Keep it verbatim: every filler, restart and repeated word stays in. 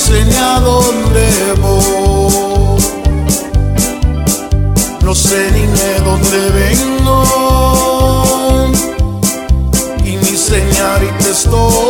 sé ni a dónde voy, no sé ni de dónde vengo, y mi señorita estoy.